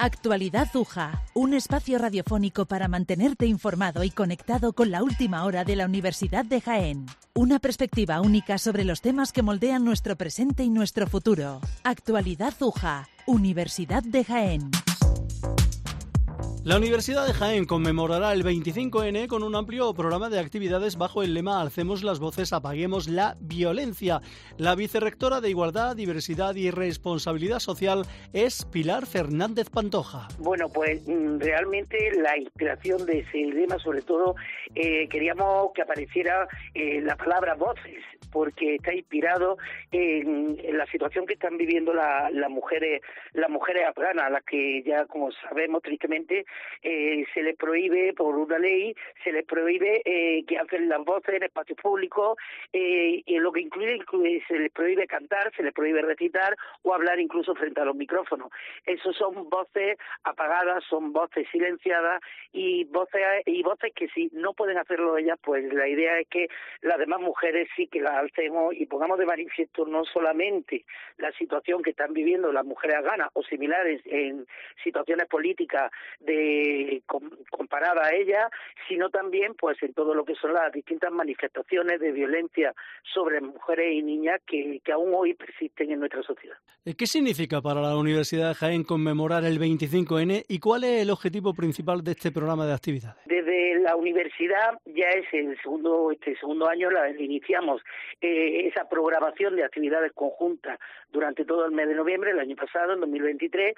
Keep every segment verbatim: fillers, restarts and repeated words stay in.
Actualidad UJA, un espacio radiofónico para mantenerte informado y conectado con la última hora de la Universidad de Jaén. Una perspectiva única sobre los temas que moldean nuestro presente y nuestro futuro. Actualidad UJA, Universidad de Jaén. La Universidad de Jaén conmemorará el veinticinco ene con un amplio programa de actividades bajo el lema Alcemos las voces, apaguemos la violencia. La vicerrectora de Igualdad, Diversidad y Responsabilidad Social es Pilar Fernández Pantoja. Bueno, pues realmente la inspiración de ese lema, sobre todo, eh, queríamos que apareciera eh, la palabra voces, porque está inspirado en, en la situación que están viviendo la, las mujeres las mujeres afganas, a las que ya, como sabemos tristemente, eh, se les prohíbe por una ley, se les prohíbe eh, que hacen las voces en espacios públicos, eh, y lo que incluye, incluye, se les prohíbe cantar, se les prohíbe recitar o hablar incluso frente a los micrófonos. Esos son voces apagadas, son voces silenciadas y voces y voces que si no pueden hacerlo ellas, pues la idea es que las demás mujeres sí que las alcemos y pongamos de manifiesto no solamente la situación que están viviendo las mujeres afganas o similares en situaciones políticas de com, comparadas a ellas, sino también pues en todo lo que son las distintas manifestaciones de violencia sobre mujeres y niñas que, que aún hoy persisten en nuestra sociedad. ¿Qué significa para la Universidad de Jaén conmemorar el veinticinco ene y cuál es el objetivo principal de este programa de actividades? Desde la universidad ya es el segundo este segundo año la iniciamos eh, esa programación de actividades conjuntas durante todo el mes de noviembre, el año pasado, en dos mil veintitrés,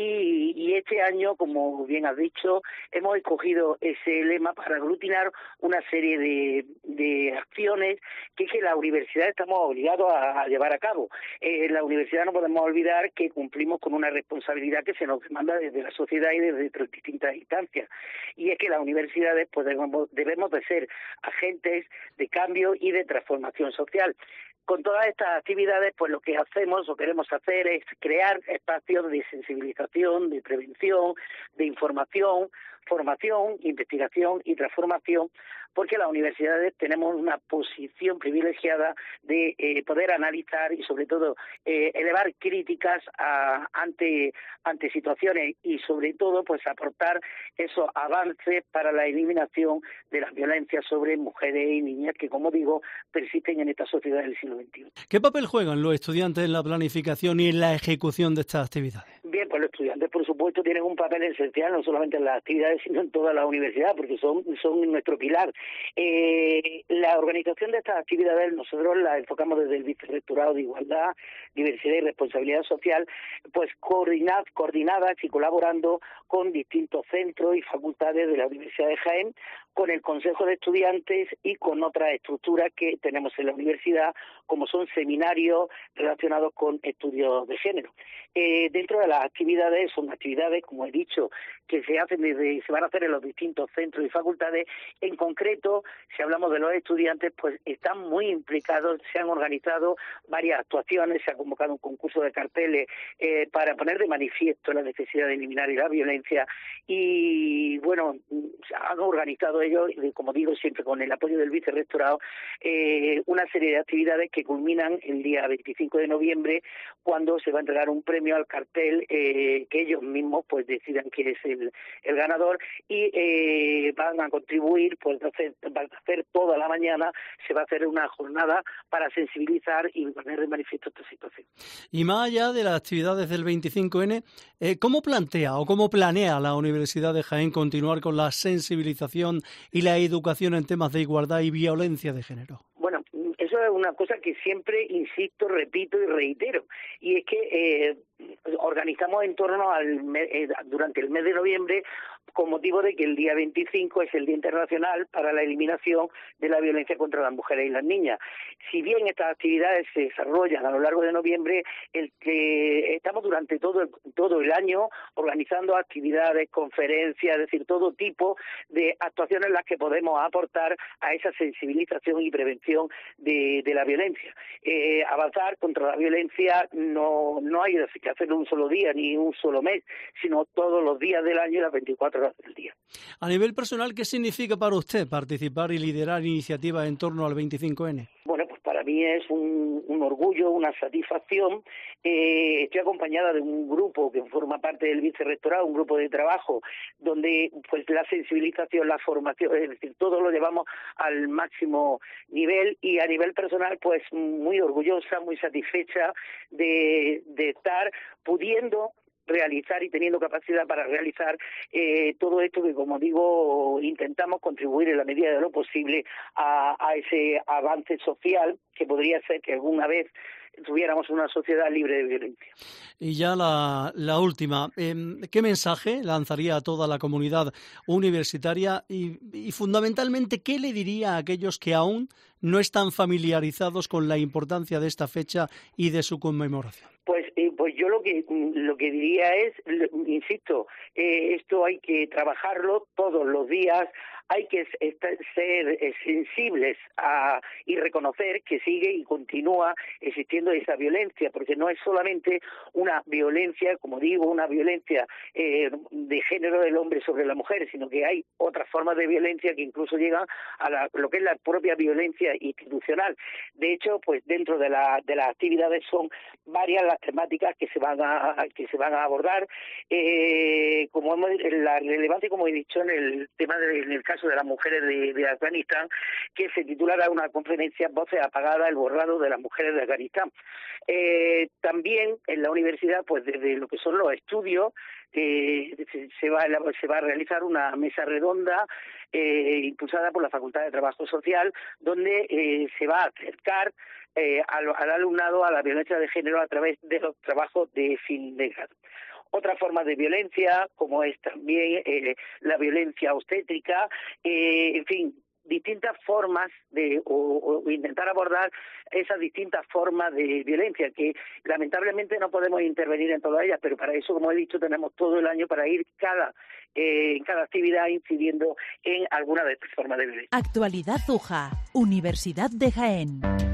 y, y este año, como bien has dicho, hemos escogido ese lema para aglutinar una serie de, de acciones que, que la universidad estamos obligados a, a llevar a cabo. Eh, en la universidad no podemos olvidar que cumplimos con una responsabilidad que se nos demanda desde la sociedad y desde distintas instancias, y es que las universidades pues, debemos, debemos de ser agentes de cambio y de transformación social. Con todas estas actividades, pues lo que hacemos o queremos hacer es crear espacios de sensibilización, de prevención, de información, formación, investigación y transformación, porque las universidades tenemos una posición privilegiada de eh, poder analizar y sobre todo eh, elevar críticas a, ante ante situaciones y sobre todo pues aportar esos avances para la eliminación de las violencias sobre mujeres y niñas que, como digo, persisten en esta sociedad del siglo veintiuno. ¿Qué papel juegan los estudiantes en la planificación y en la ejecución de estas actividades? Bien, pues los estudiantes, por supuesto, tienen un papel esencial, no solamente en las actividades, sino en toda la universidad, porque son, son nuestro pilar. Eh, la organización de estas actividades nosotros la enfocamos desde el Vicerrectorado de Igualdad, Diversidad y Responsabilidad Social, pues coordinad, coordinadas y colaborando con distintos centros y facultades de la Universidad de Jaén, con el Consejo de Estudiantes y con otras estructuras que tenemos en la universidad, como son seminarios relacionados con estudios de género. Eh, dentro de las actividades, son actividades, como he dicho, que se hacen desde, se van a hacer en los distintos centros y facultades. En concreto, si hablamos de los estudiantes, pues están muy implicados, se han organizado varias actuaciones, se ha convocado un concurso de carteles eh, para poner de manifiesto la necesidad de eliminar la violencia y, bueno, se han organizado ellos, como digo, siempre con el apoyo del vicerrectorado, eh, una serie de actividades que culminan el día veinticinco de noviembre, cuando se va a entregar un premio al cartel eh, que ellos mismos pues decidan quién es el, el ganador y eh, van a contribuir, pues a hacer, van a hacer toda la mañana, se va a hacer una jornada para sensibilizar y poner de manifiesto esta situación. Y más allá de las actividades del veinticinco ene, eh, ¿cómo plantea o cómo planea la Universidad de Jaén continuar con la sensibilización y la educación en temas de igualdad y violencia de género? Bueno, eso es una cosa que siempre insisto, repito y reitero, y es que eh, organizamos en torno al eh, durante el mes de noviembre, con motivo de que el día veinticinco es el Día Internacional para la Eliminación de la Violencia contra las Mujeres y las Niñas. Si bien estas actividades se desarrollan a lo largo de noviembre, el que estamos durante todo el, todo el año organizando actividades, conferencias, es decir, todo tipo de actuaciones en las que podemos aportar a esa sensibilización y prevención de, de la violencia. Eh, avanzar contra la violencia no, no hay que hacerlo un solo día ni un solo mes, sino todos los días del año y las veinticuatro horas del día. A nivel personal, ¿qué significa para usted participar y liderar iniciativas en torno al veinticinco ene? Bueno, pues para para mí es un, un orgullo, una satisfacción. Eh, estoy acompañada de un grupo que forma parte del vicerrectorado, un grupo de trabajo, donde pues la sensibilización, la formación, es decir, todo lo llevamos al máximo nivel, y a nivel personal pues muy orgullosa, muy satisfecha de, de estar pudiendo realizar y teniendo capacidad para realizar eh, todo esto que, como digo, intentamos contribuir en la medida de lo posible a, a ese avance social que podría ser que alguna vez tuviéramos una sociedad libre de violencia. Y ya la, la última, eh, ¿qué mensaje lanzaría a toda la comunidad universitaria y, y fundamentalmente qué le diría a aquellos que aún no están familiarizados con la importancia de esta fecha y de su conmemoración? Pues, eh, pues yo lo que lo que diría es, insisto, eh, esto hay que trabajarlo todos los días. Hay que estar, ser eh, sensibles a, y reconocer que sigue y continúa existiendo esa violencia, porque no es solamente una violencia, como digo, una violencia eh, de género del hombre sobre la mujer, sino que hay otras formas de violencia que incluso llegan a la, lo que es la propia violencia institucional. De hecho, pues dentro de, la, de las actividades son varias las temáticas que se van a que se van a abordar, eh, como hemos, la relevancia, como he dicho, en el tema de, en el caso de las mujeres de, de Afganistán, que se titulará una conferencia Voces apagadas, el borrado de las mujeres de Afganistán. Eh, también en la universidad, pues desde lo que son los estudios, eh, se, se, va, se va a realizar una mesa redonda eh, impulsada por la Facultad de Trabajo Social, donde eh, se va a acercar eh, al, al alumnado a la violencia de género a través de los trabajos de fin de grado. Otras formas de violencia, como es también eh, la violencia obstétrica, eh, en fin, distintas formas de o, o intentar abordar esas distintas formas de violencia que lamentablemente no podemos intervenir en todas ellas, pero para eso, como he dicho, tenemos todo el año para ir cada eh, en cada actividad incidiendo en alguna de estas formas de violencia. Actualidad U J A, Universidad de Jaén.